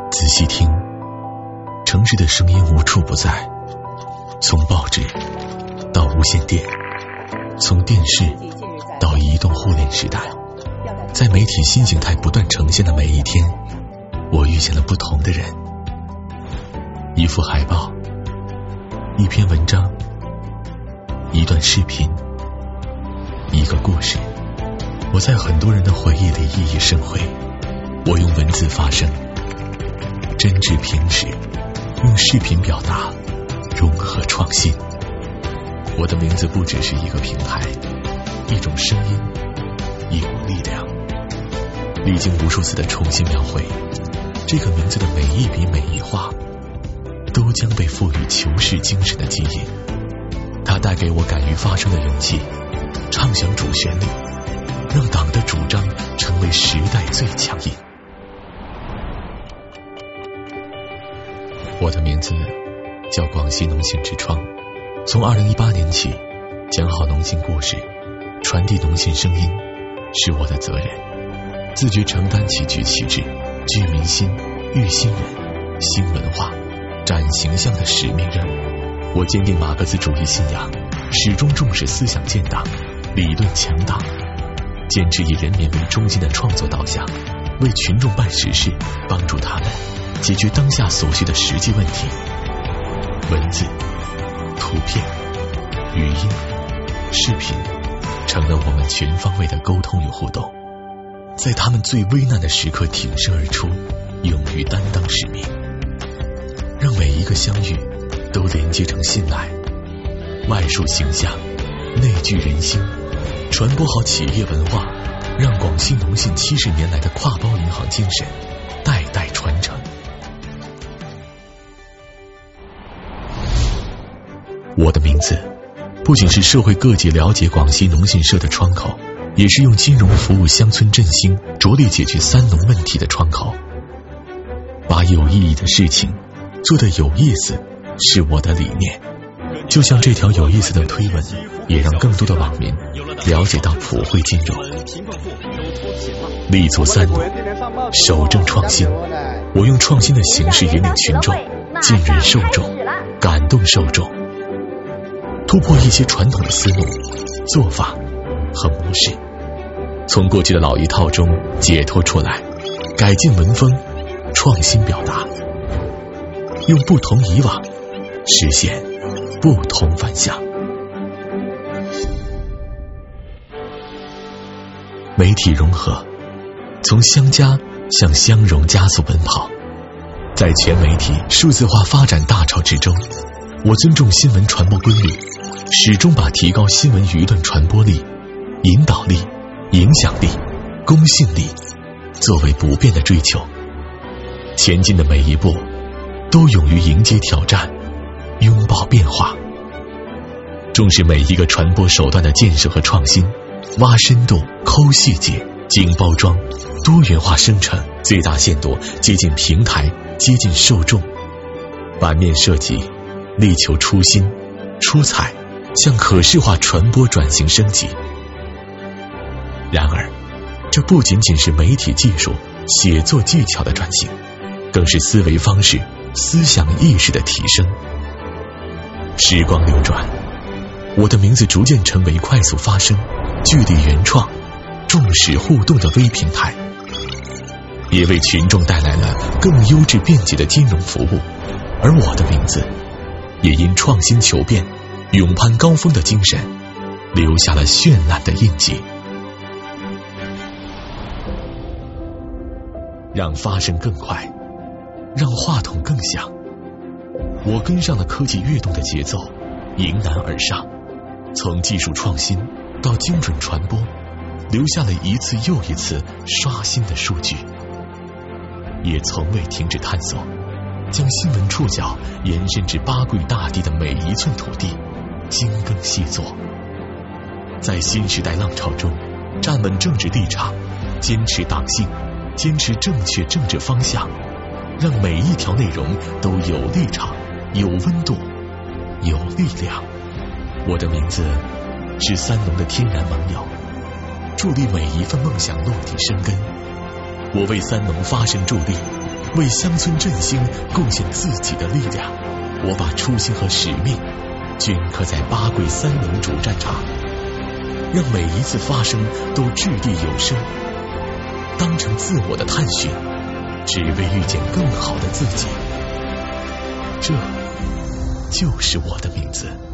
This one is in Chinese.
仔细听，城市的声音无处不在，从报纸到无线电，从电视到移动互联时代，在媒体新形态不断呈现的每一天，我遇见了不同的人。一幅海报，一篇文章，一段视频，一个故事，我在很多人的回忆里熠熠生辉。我用文字发声，真挚平实，用视频表达，融合创新。我的名字不只是一个平台，一种声音，一股力量。历经无数次的重新描绘，这个名字的每一笔每一画都将被赋予求是精神的基因。它带给我敢于发声的勇气，唱响主旋律，让党的主张成为时代最强音。我的名字叫广西农信之窗，从2018年起，讲好农信故事，传递农信声音，是我的责任。自觉承担起举旗帜、聚民心、育新人、新文化、展形象的使命任务。我坚定马克思主义信仰，始终重视思想建党、理论强党，坚持以人民为中心的创作导向，为群众办实事，帮助他们解决当下所需的实际问题。文字、图片、语音、视频成了我们全方位的沟通与互动，在他们最危难的时刻挺身而出，勇于担当使命，让每一个相遇都连接成信赖，外树形象，内聚人心，传播好企业文化，让广西农信70年来的跨包银行精神代代传承。我的名字不仅是社会各界了解广西农信社的窗口，也是用金融服务乡村振兴、着力解决三农问题的窗口。把有意义的事情做得有意思，是我的理念。就像这条有意思的推文，也让更多的网民了解到普惠金融。立足三农，守正创新。我用创新的形式引领群众，进人受众，感动受众，突破一些传统的思路、做法和模式，从过去的老一套中解脱出来，改进文风，创新表达，用不同以往实现不同反响。媒体融合，从相加向相融加速奔跑。在全媒体数字化发展大潮之中，我尊重新闻传播规律，始终把提高新闻舆论传播力、引导力、影响力、公信力作为不变的追求。前进的每一步都勇于迎接挑战，拥抱变化，重视每一个传播手段的建设和创新，挖深度、抠细节、精包装，多元化生成，最大限度接近平台，接近受众。版面设计力求出新、出彩，向可视化传播转型升级。然而，这不仅仅是媒体技术、写作技巧的转型，更是思维方式、思想意识的提升。时光流转，我的名字逐渐成为快速发声、聚力原创、重视互动的微平台，也为群众带来了更优质便捷的金融服务。而我的名字也因创新求变、勇攀高峰的精神留下了绚烂的印记。让发声更快，让话筒更响，我跟上了科技跃动的节奏，迎难而上，从技术创新到精准传播，留下了一次又一次刷新的数据，也从未停止探索，将新闻触角延伸至八桂大地的每一寸土地，精耕细作。在新时代浪潮中站稳政治立场，坚持党性，坚持正确政治方向，让每一条内容都有立场、有温度、有力量。我的名字是三农的天然盟友，助力每一份梦想落地生根。我为三农发声助力， 为乡村振兴贡献自己的力量。我把初心和使命镌刻在八桂三农主战场，让每一次发声都掷地有声，当成自我的探寻，只为遇见更好的自己。这就是我的名字。